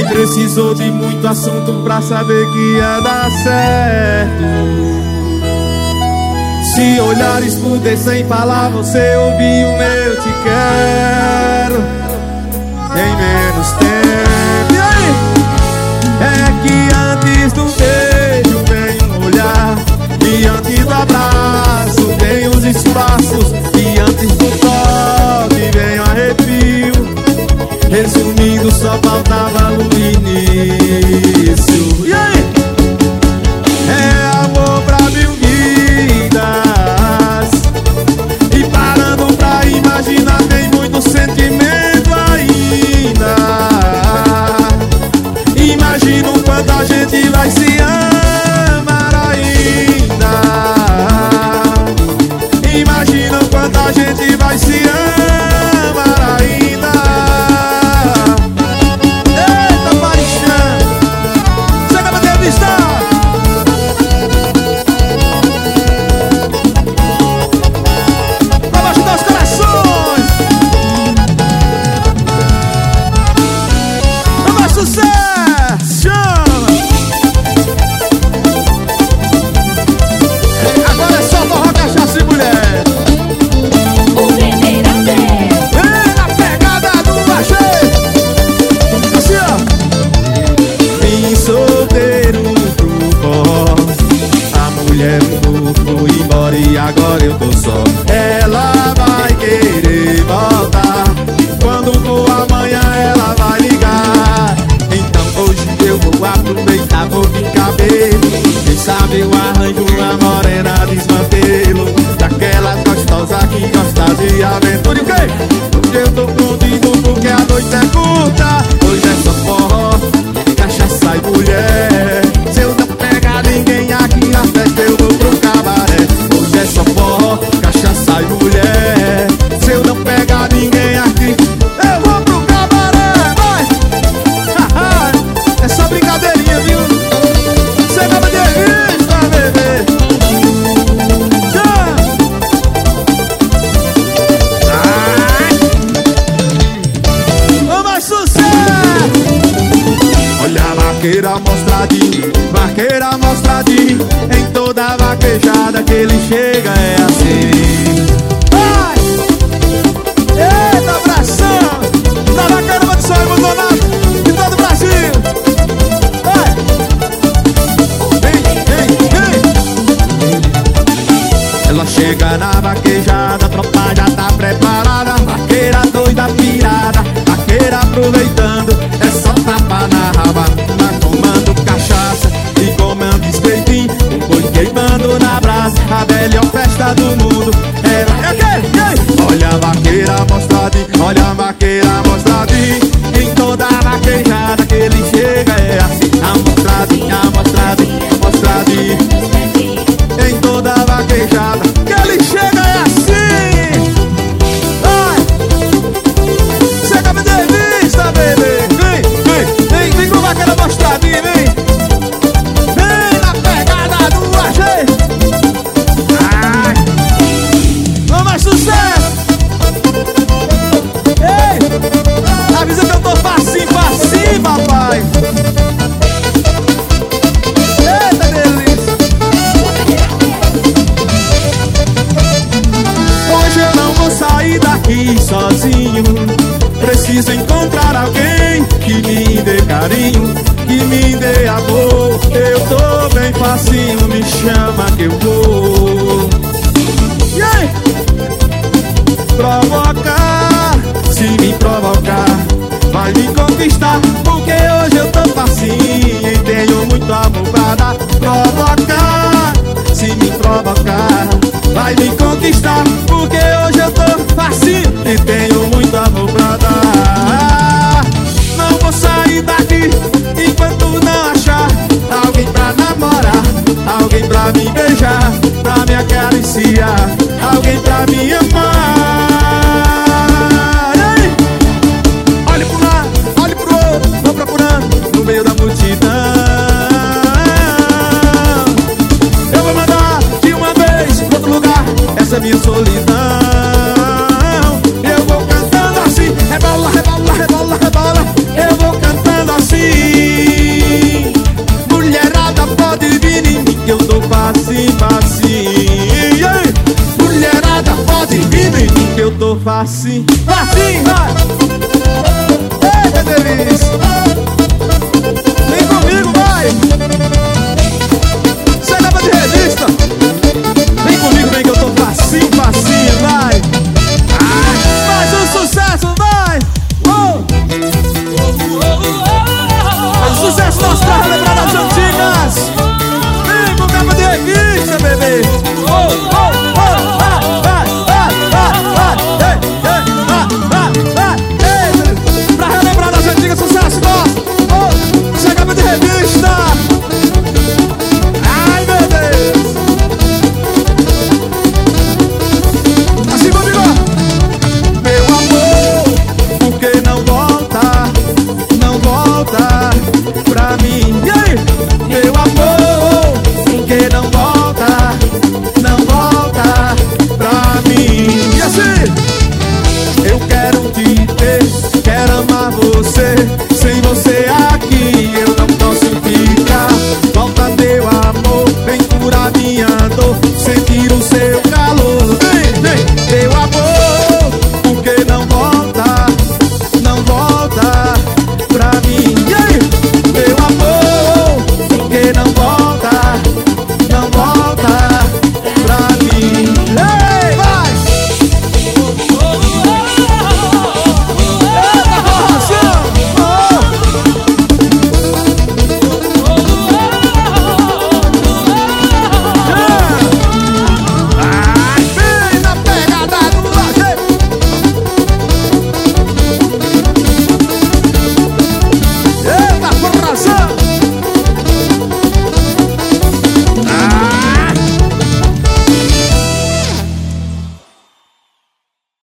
Precisou de muito assunto pra saber que ia dar certo. Se olhares pudessem falar, você ouviu o meu te quero em menos tempo. E aí? É que antes do beijo vem um olhar, e antes do abraço vem os espaços, e antes do toque vem o arrepio. Resumindo, só faltava o início. E aí? É amor pra mil vidas. E parando pra imaginar, tem muito sentimento ainda. Imagina o quanto a gente vai se amar ainda. Imagina o quanto a gente vai se amar ainda. E agora eu tô só. Ela vai querer voltar. Quando for amanhã ela vai ligar. Então hoje eu vou aproveitar, vou ficar bebo. Quem sabe eu arranjo uma morena desmantelo, daquela gostosa que gosta de aventura. E o quê? Hoje eu tô contigo porque a noite é curta. Hoje é só forró, cachaça e mulher. Se eu não pegar ninguém aqui na festa, eu vou pro cabaré. Hoje é só forró, cachaça e mulher. Se eu não pegar ninguém aqui, eu vou pro cabaré, vai! É só brincadeirinha, viu? Você acaba de vista, bebê. Vamos, sucesso! Olha a vaqueira mostradinho, vaqueira mostradinho. Em toda vaquejada que ele chega é assim. Vai! Eita, abração! Da vaqueira Mansão e Maldonado de todo o Brasil. Vai! Vem! Ela chega na vaquejada, a tropa já tá preparada. Vaqueira doida pirada, vaqueira aproveitando. É só tapa na raba, na comando cachaça e comando espreitinho, um boi queimando na brasa. A melhor festa do mundo. Ela é o quê? Olha a vaqueira mostradinha, olha a vaqueira mostradinha. Em toda a vaquejada que ele chega é assim. A mostradinha, mostradinha. Em toda a vaquejada que ele chega é assim. Ai! Você acaba de vista, bebê. Vem com vaqueira mostradinha, vem. Vem na pegada do AG. Ai! Vamos, mais sucesso. Ei! Avisa que eu tô facinho, papai. Eita, delícia. Hoje eu não vou sair daqui sozinho. Preciso encontrar alguém que me dê carinho, que me dê amor. Eu tô bem facinho, me chama que eu vou. E aí? Provocar, se me provocar, vai me conquistar. Porque hoje eu tô facinho e tenho muito amor pra dar. Provocar, se me provocar, vai me conquistar. Porque hoje eu tô facinho e tenho muito amor pra dar. Não vou sair daqui enquanto não achar alguém pra namorar, alguém pra me beijar, pra me acariciar, alguém pra me